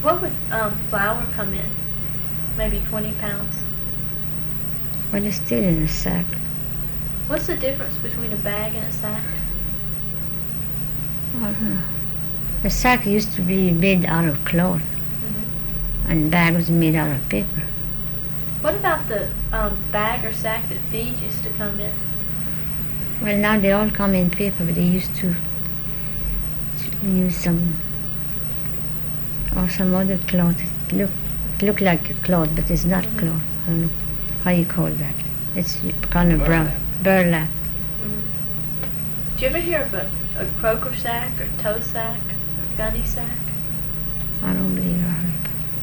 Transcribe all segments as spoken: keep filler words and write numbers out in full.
What would um, flour come in? Maybe twenty pounds. Well, it's still in a sack. What's the difference between a bag and a sack? Uh-huh. The sack used to be made out of cloth, Mm-hmm. and the bag was made out of paper. What about the um, bag or sack that feed used to come in? Well, now they all come in paper, but they used to, to use some or some other cloth. It look it look like a cloth, but it's not Mhm. cloth. I don't know how you call that. It's kind of brown burlap. Mm-hmm. Do you ever hear of a, a croaker sack or toe sack or gunny sack? I don't believe I heard.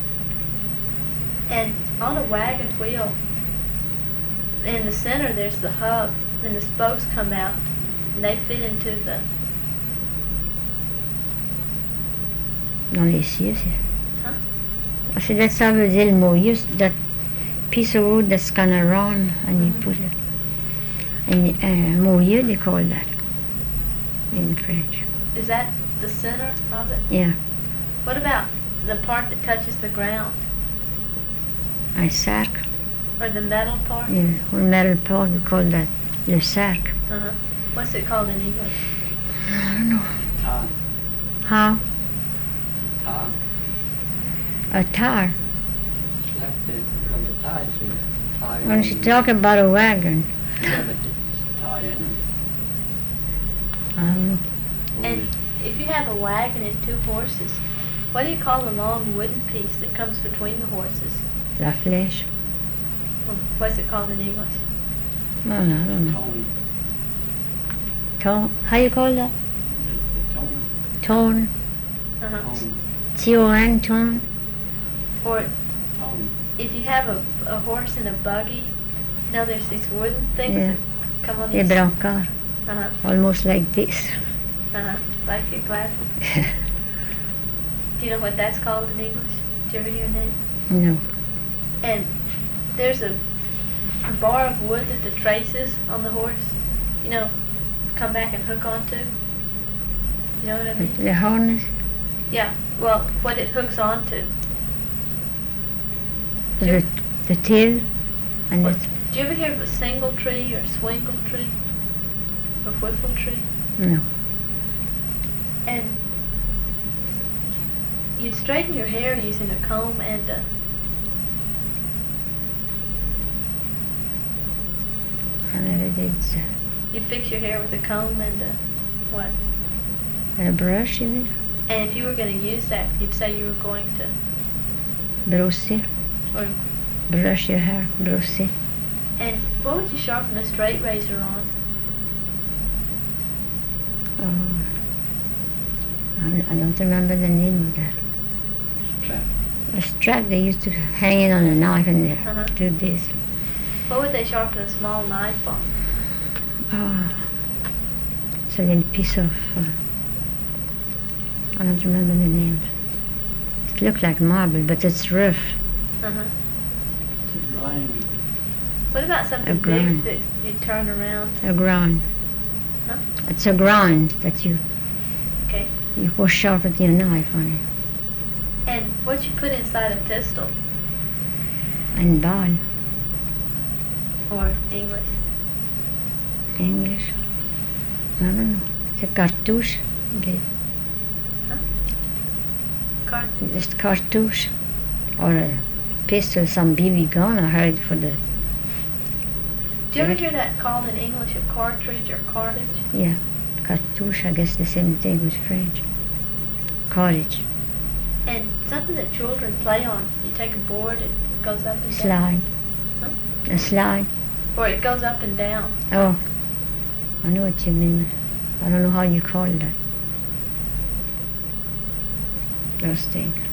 And on a wagon wheel, in the center there's the hub, and the spokes come out, and they fit into the. Dans les cieux, c'est. Huh? I said that's how veut dire le moyeu, that piece of wood that's kind of round, and Mhm. you put it. And uh, moyeu, they call that in French. Is that the center of it? Yeah, What about the part that touches the ground, un sac. or the metal part? Yeah, one metal part, we call that le sac. Uh-huh. What's it called in English? I don't know. Tar. How? Tar. A tar. Slap the rubber ties or tie When on she the- talk about a wagon, Yeah, but it's tie anyway. I don't know. And if you have a wagon and two horses, what do you call the long wooden piece that comes between the horses? La flèche. Well, what's it called in English? No, no, I don't know. Tone. Tone. How you call that? The tone. Tone. Uh-huh. Tone. T O N, tone. Or Tone. if you have a, a horse and a buggy, you know there's these wooden things Yeah. that come on Les these. brancards. Uh-huh. Almost like this. Uh-huh. Like your glasses. Do you know what that's called in English? Did you ever hear that? No. And there's a bar of wood that the traces on the horse, you know, come back and hook onto. You know what I mean? The harness. Yeah. Well, what it hooks onto. The, the tail. And What, the, do you ever hear of a single tree or swingle tree or whiffle tree? no. And you'd straighten your hair using a comb and a, I never did. Uh, you'd fix your hair with a comb and a, what? a brush, you mean? And if you were going to use that, you'd say you were going to, Brosser. or, Brush your hair. Brosser. and what would you sharpen a straight razor on? Oh. I, I don't remember the name of that. Strap. A strap they used to hang it on a knife and they Uh-huh. do this. What would they sharpen a small knife on? Oh. It's a little piece of. Uh, I don't remember the name. It looked like marble, but it's rough. Uh-huh. It's a grind. What about something A big grind. that you'd turn around? A grind. Huh? It's a grind that you Okay. you push sharp with your knife on it. And what you put inside a pistol, And ball. or English? English. I don't know. It's a cartouche. Okay. Cart. Just cartouche. Or a pistol, some B B gun I heard for the. Do you ever Yeah. hear that called in English a cartridge or cartridge? Yeah. Cartouche, I guess the same thing with French. Cottage. And something that children play on. You take a board, it goes up and down. Slide. Huh? A slide. Or it goes up and down. Oh. I know what you mean. I don't know how you call that. Those things.